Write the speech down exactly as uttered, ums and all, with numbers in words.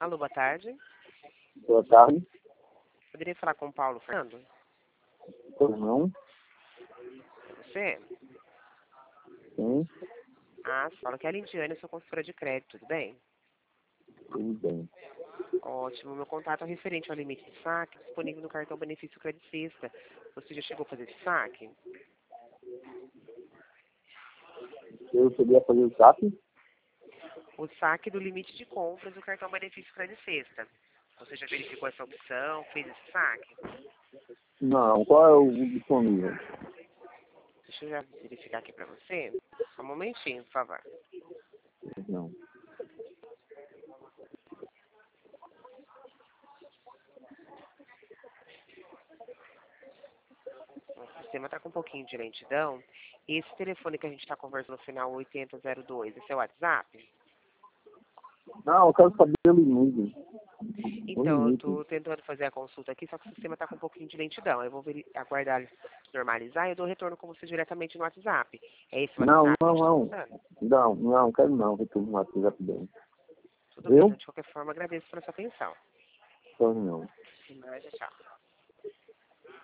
Alô, boa tarde. Boa tarde. Poderia falar com o Paulo Fernando? Pois não? Você? Sim, Ah, fala que é a Lindiane, eu sou consultora de crédito, tudo bem? tudo bem. Ótimo, meu contato é referente ao limite de saque disponível no cartão benefício credicista. Você já chegou a fazer esse saque? Eu cheguei a fazer o SAP? O saque do limite de compras do cartão benefício credicista. Você já verificou essa opção, fez esse saque? Não. Qual é o disponível? Deixa eu já verificar aqui pra você. Só um momentinho, por favor. Não. O sistema está com um pouquinho de lentidão. Esse telefone que a gente está conversando no final oitenta zero dois, esse é o WhatsApp? Não, eu quero saber o limite. O Então, eu limite. estou tentando fazer a consulta aqui, só que o sistema está com um pouquinho de lentidão. Eu vou veri- aguardar normalizar e eu dou retorno com você diretamente no WhatsApp. É esse o Não, WhatsApp que a não, gente está não. usando? Não, não, quero não. Retorno no WhatsApp bem. Tudo bem, Eu? então, de qualquer forma, agradeço pela sua atenção. Pois não. Sim, mas, tchau.